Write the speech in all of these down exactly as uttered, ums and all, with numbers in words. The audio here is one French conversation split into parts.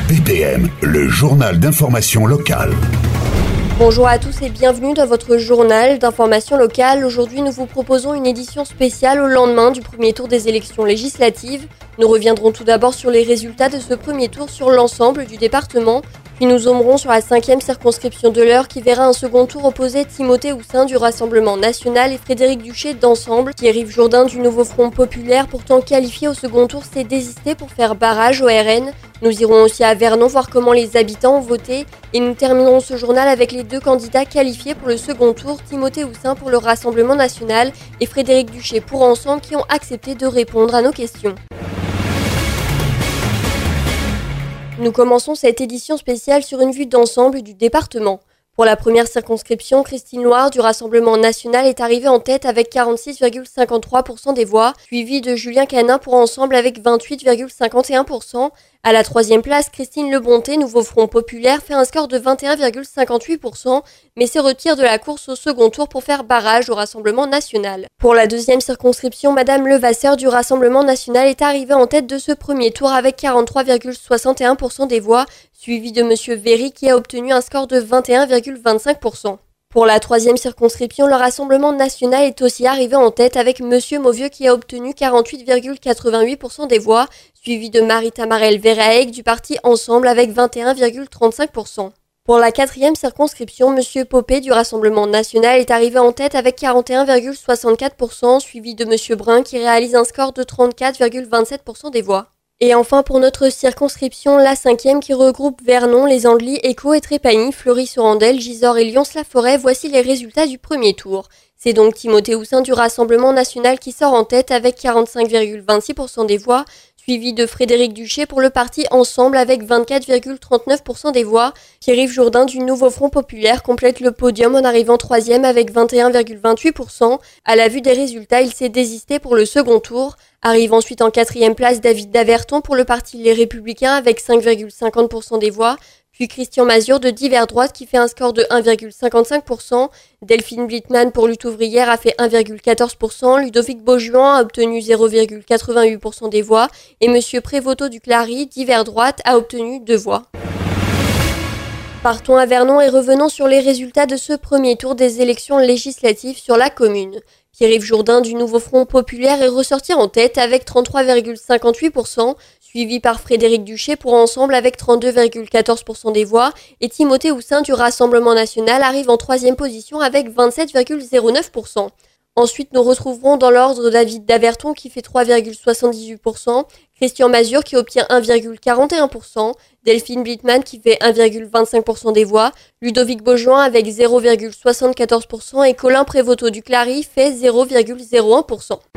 B P M, le journal d'information locale. Bonjour à tous et bienvenue dans votre journal d'information locale. Aujourd'hui, nous vous proposons une édition spéciale au lendemain du premier tour des élections législatives. Nous reviendrons tout d'abord sur les résultats de ce premier tour sur l'ensemble du département. Puis nous zoomerons sur la cinquième circonscription de l'Eure qui verra un second tour opposer Timothée Houssin du Rassemblement National et Frédéric Duché d'Ensemble. Pierre-Yves Jourdain du Nouveau Front Populaire, pourtant qualifié au second tour, s'est désisté pour faire barrage au R N. Nous irons aussi à Vernon voir comment les habitants ont voté. Et nous terminerons ce journal avec les deux candidats qualifiés pour le second tour, Timothée Houssin pour le Rassemblement National et Frédéric Duché pour Ensemble, qui ont accepté de répondre à nos questions. Nous commençons cette édition spéciale sur une vue d'ensemble du département. Pour la première circonscription, Christine Loire du Rassemblement National est arrivée en tête avec quarante-six virgule cinquante-trois pour cent des voix, suivie de Julien Canin pour Ensemble avec vingt-huit virgule cinquante et un pour cent. À la troisième place, Christine Lebonté, Nouveau Front Populaire, fait un score de vingt et un virgule cinquante-huit pour cent, mais se retire de la course au second tour pour faire barrage au Rassemblement National. Pour la deuxième circonscription, Madame Levasseur du Rassemblement National est arrivée en tête de ce premier tour avec quarante-trois virgule soixante et un pour cent des voix, suivi de Monsieur Véry qui a obtenu un score de vingt et un virgule vingt-cinq pour cent. Pour la troisième circonscription, le Rassemblement National est aussi arrivé en tête avec Monsieur Mauvieux qui a obtenu quarante-huit virgule quatre-vingt-huit pour cent des voix, suivi de Marie-Tamarelle Verhaeghe du parti Ensemble avec vingt et un virgule trente-cinq pour cent. Pour la quatrième circonscription, Monsieur Popé du Rassemblement National est arrivé en tête avec quarante et un virgule soixante-quatre pour cent, suivi de Monsieur Brun qui réalise un score de trente-quatre virgule vingt-sept pour cent des voix. Et enfin pour notre circonscription, la cinquième qui regroupe Vernon, Les Andelys, Écault et Trépagny, Fleury-sur-Andelle, Gisors et Lyons-la-Forêt, voici les résultats du premier tour. C'est donc Timothée Houssin du Rassemblement National qui sort en tête avec quarante-cinq virgule vingt-six pour cent des voix, suivi de Frédéric Duché pour le parti Ensemble avec vingt-quatre virgule trente-neuf pour cent des voix. Pierre-Yves Jourdain du Nouveau Front Populaire complète le podium en arrivant troisième avec vingt et un virgule vingt-huit pour cent. À la vue des résultats, il s'est désisté pour le second tour. Arrive ensuite en quatrième place David Daverton pour le parti Les Républicains avec cinq virgule cinquante pour cent des voix. Puis Christian Mazur de Divers Droite qui fait un score de un virgule cinquante-cinq pour cent. Delphine Blittmann pour Lutte ouvrière a fait un virgule quatorze pour cent. Ludovic Beaujuan a obtenu zéro virgule quatre-vingt-huit pour cent des voix. Et Monsieur Prévoto du Clary, Divers Droite, a obtenu deux voix. Partons à Vernon et revenons sur les résultats de ce premier tour des élections législatives sur la commune. Pierre-Yves Jourdain du Nouveau Front Populaire est ressorti en tête avec trente-trois virgule cinquante-huit pour cent, suivi par Frédéric Duché pour Ensemble avec trente-deux virgule quatorze pour cent des voix, et Timothée Houssin du Rassemblement National arrive en troisième position avec vingt-sept virgule zéro neuf pour cent. Ensuite, nous retrouverons dans l'ordre David Daverton qui fait trois virgule soixante-dix-huit pour cent, Christian Mazur qui obtient un virgule quarante et un pour cent, Delphine Blittmann qui fait un virgule vingt-cinq pour cent des voix, Ludovic Beaujuan avec zéro virgule soixante-quatorze pour cent et Colin Prévoto du Clary fait zéro virgule zéro un pour cent.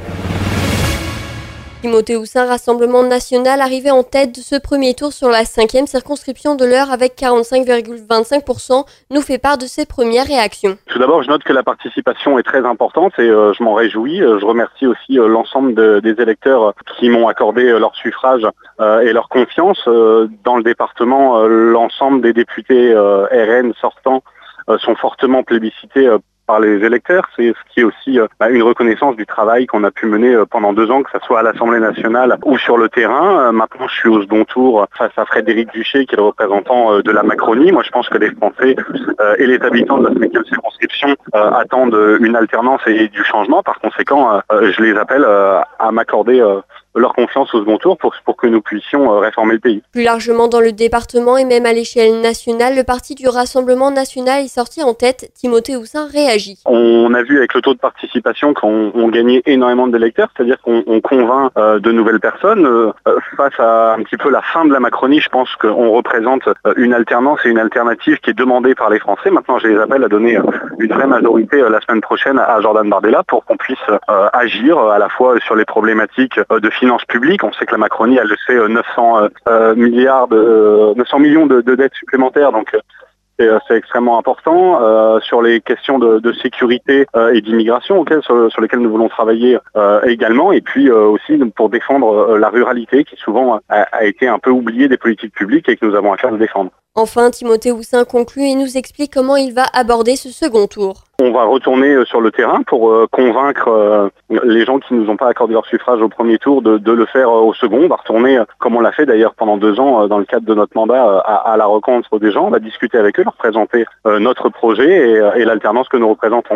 Timothée Houssin, Rassemblement National, arrivé en tête de ce premier tour sur la cinquième circonscription de l'Eure avec quarante-cinq virgule vingt-cinq pour cent, nous fait part de ses premières réactions. Tout d'abord, je note que la participation est très importante et euh, je m'en réjouis. Je remercie aussi euh, l'ensemble de, des électeurs qui m'ont accordé euh, leur suffrage euh, et leur confiance. Euh, dans le département, euh, l'ensemble des députés euh, R N sortants euh, sont fortement plébiscités euh, par les électeurs. C'est ce qui est aussi euh, une reconnaissance du travail qu'on a pu mener euh, pendant deux ans, que ce soit à l'Assemblée nationale ou sur le terrain. Euh, maintenant, je suis au second tour face à Frédéric Duché, qui est le représentant euh, de la Macronie. Moi, je pense que les Français euh, et les habitants de la cinquième circonscription euh, attendent une alternance et du changement. Par conséquent, euh, je les appelle euh, à m'accorder euh, leur confiance au second tour pour, pour que nous puissions euh, réformer le pays. Plus largement dans le département et même à l'échelle nationale, le parti du Rassemblement National est sorti en tête. Timothée Houssin réagit. On a vu avec le taux de participation qu'on on gagnait énormément d'électeurs, c'est-à-dire qu'on on convainc euh, de nouvelles personnes. Euh, face à un petit peu la fin de la Macronie, je pense qu'on représente euh, une alternance et une alternative qui est demandée par les Français. Maintenant, je les appelle à donner euh, une vraie majorité euh, la semaine prochaine à Jordan Bardella pour qu'on puisse euh, agir euh, à la fois sur les problématiques euh, de finances publiques. On sait que la Macronie, elle le sait, neuf cents euh, milliards, de, neuf cents millions de, de dettes supplémentaires, donc c'est, c'est extrêmement important. Euh, sur les questions de, de sécurité euh, et d'immigration, auxquelles, sur, sur lesquelles nous voulons travailler euh, également, et puis euh, aussi pour défendre euh, la ruralité qui souvent a, a été un peu oubliée des politiques publiques et que nous avons à faire de défendre. Enfin, Timothée Houssin conclut et nous explique comment il va aborder ce second tour. on va retourner sur le terrain pour euh, convaincre euh, les gens qui nous ont pas accordé leur suffrage au premier tour de, de le faire euh, au second. On va retourner, euh, comme on l'a fait d'ailleurs pendant deux ans euh, dans le cadre de notre mandat, euh, à, à la rencontre des gens. On va discuter avec eux, leur présenter euh, notre projet et, euh, et l'alternance que nous représentons.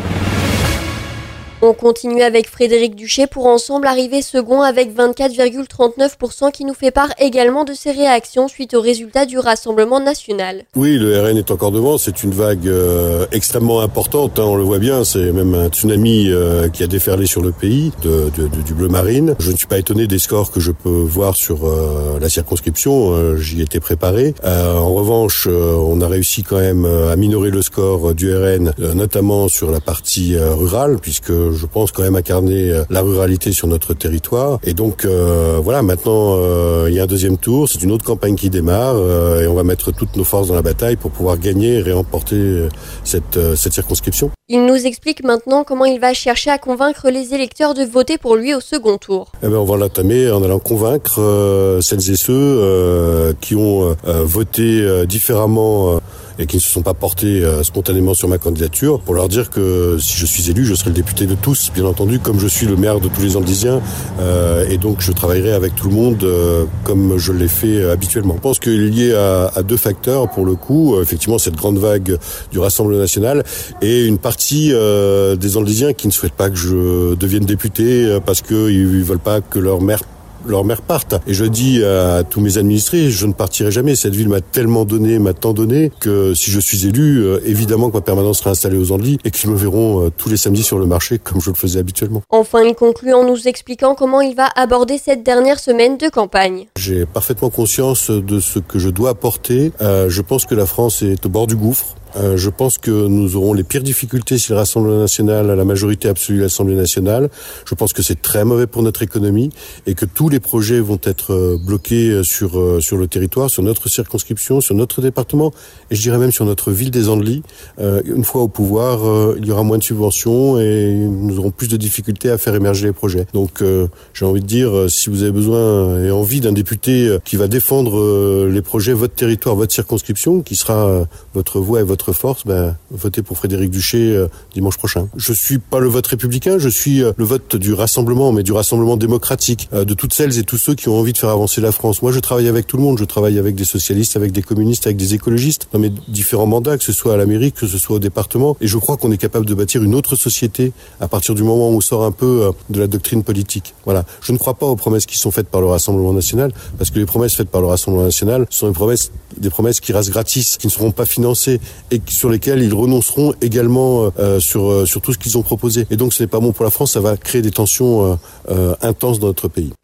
On continue avec Frédéric Duché pour Ensemble arriver second avec vingt-quatre virgule trente-neuf pour cent qui nous fait part également de ses réactions suite aux résultats du Rassemblement national. Oui, le R N est encore devant, c'est une vague euh, extrêmement importante, hein, on le voit bien, c'est même un tsunami euh, qui a déferlé sur le pays, de, de, de, du bleu marine. Je ne suis pas étonné des scores que je peux voir sur euh, la circonscription, euh, j'y étais préparé. Euh, en revanche, euh, on a réussi quand même à minorer le score du R N, euh, notamment sur la partie euh, rurale, puisque je pense quand même incarner la ruralité sur notre territoire. Et donc euh, voilà, maintenant euh, il y a un deuxième tour, c'est une autre campagne qui démarre euh, et on va mettre toutes nos forces dans la bataille pour pouvoir gagner et remporter cette, euh, cette circonscription. Il nous explique maintenant comment il va chercher à convaincre les électeurs de voter pour lui au second tour. Eh ben, on va l'entamer en allant convaincre euh, celles et ceux euh, qui ont euh, voté euh, différemment euh, et qui ne se sont pas portés euh, spontanément sur ma candidature, pour leur dire que si je suis élu, je serai le député de tous, bien entendu, comme je suis le maire de tous les Andelisiens, euh, et donc je travaillerai avec tout le monde euh, comme je l'ai fait euh, habituellement. Je pense qu'il est lié à, à deux facteurs, pour le coup, euh, effectivement cette grande vague du Rassemblement national, et une partie euh, des Andelisiens qui ne souhaitent pas que je devienne député euh, parce qu'ils ne veulent pas que leur maire leur mère parte. Et je dis à tous mes administrés, je ne partirai jamais. Cette ville m'a tellement donné, m'a tant donné, que si je suis élu, euh, évidemment que ma permanence sera installée aux Andelys et qu'ils me verront euh, tous les samedis sur le marché comme je le faisais habituellement. Enfin, il conclut en nous expliquant comment il va aborder cette dernière semaine de campagne. J'ai parfaitement conscience de ce que je dois apporter. Euh, je pense que la France est au bord du gouffre. Euh, je pense que nous aurons les pires difficultés si le Rassemblement national a la majorité absolue à l'Assemblée nationale. Je pense que c'est très mauvais pour notre économie et que tous les projets vont être bloqués sur sur le territoire, sur notre circonscription, sur notre département et je dirais même sur notre ville des Andelys. Euh, une fois au pouvoir, euh, il y aura moins de subventions et nous aurons plus de difficultés à faire émerger les projets. Donc euh, j'ai envie de dire, si vous avez besoin et envie d'un député qui va défendre les projets, votre territoire, votre circonscription, qui sera votre voix et votre force, ben, votez pour Frédéric Duché euh, dimanche prochain. Je suis pas le vote républicain, je suis euh, le vote du rassemblement, mais du rassemblement démocratique, euh, de toutes celles et tous ceux qui ont envie de faire avancer la France. Moi, je travaille avec tout le monde, je travaille avec des socialistes, avec des communistes, avec des écologistes, dans mes différents mandats, que ce soit à la mairie, que ce soit au département, et je crois qu'on est capable de bâtir une autre société à partir du moment où on sort un peu euh, de la doctrine politique. Voilà. Je ne crois pas aux promesses qui sont faites par le Rassemblement national, parce que les promesses faites par le Rassemblement national sont des promesses, des promesses qui restent gratis, qui ne seront pas financées, et sur lesquels ils renonceront également euh, sur euh, sur tout ce qu'ils ont proposé. Et donc ce n'est pas bon pour la France, ça va créer des tensions euh, euh, intenses dans notre pays.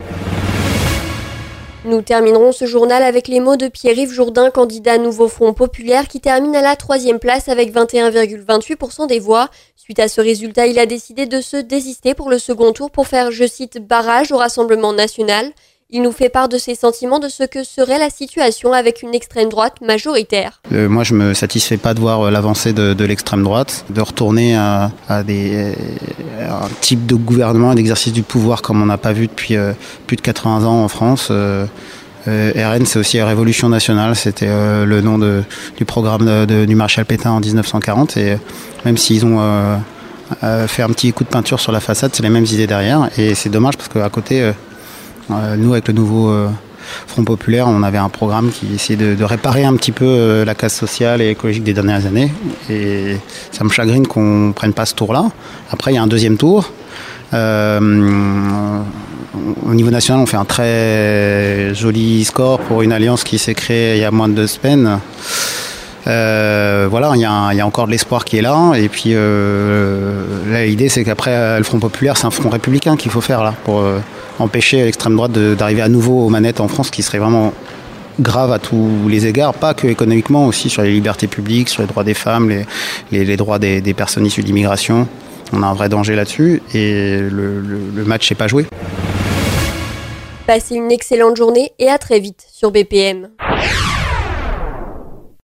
Nous terminerons ce journal avec les mots de Pierre-Yves Jourdain, candidat Nouveau Front Populaire, qui termine à la troisième place avec vingt et un virgule vingt-huit pour cent des voix. Suite à ce résultat, il a décidé de se désister pour le second tour pour faire, je cite, barrage au Rassemblement national. Il nous fait part de ses sentiments de ce que serait la situation avec une extrême droite majoritaire. Euh, moi, je me satisfais pas de voir l'avancée de, de l'extrême droite, de retourner à, à, des, à un type de gouvernement et d'exercice du pouvoir comme on n'a pas vu depuis euh, plus de quatre-vingts ans en France. Euh, euh, R N, c'est aussi Révolution nationale, c'était euh, le nom de, du programme de, de, du maréchal Pétain en dix-neuf cent quarante. Et même s'ils ont euh, euh, fait un petit coup de peinture sur la façade, c'est les mêmes idées derrière. Et c'est dommage parce qu'à côté... Euh, Euh, nous, avec le nouveau euh, Front Populaire, on avait un programme qui essayait de, de réparer un petit peu euh, la casse sociale et écologique des dernières années. Et ça me chagrine qu'on ne prenne pas ce tour-là. Après, il y a un deuxième tour. Euh, au niveau national, on fait un très joli score pour une alliance qui s'est créée il y a moins de deux semaines. Euh, voilà, il y, a, il y a encore de l'espoir qui est là. Et puis euh, là, l'idée, c'est qu'après le Front Populaire, c'est un front républicain qu'il faut faire là pour euh, empêcher l'extrême droite de, d'arriver à nouveau aux manettes en France, ce qui serait vraiment grave à tous les égards, pas que économiquement, aussi sur les libertés publiques, sur les droits des femmes, les, les, les droits des, des personnes issues de l'immigration. On a un vrai danger là-dessus et le, le, le match n'est pas joué. Passez une excellente journée et à très vite sur B P M.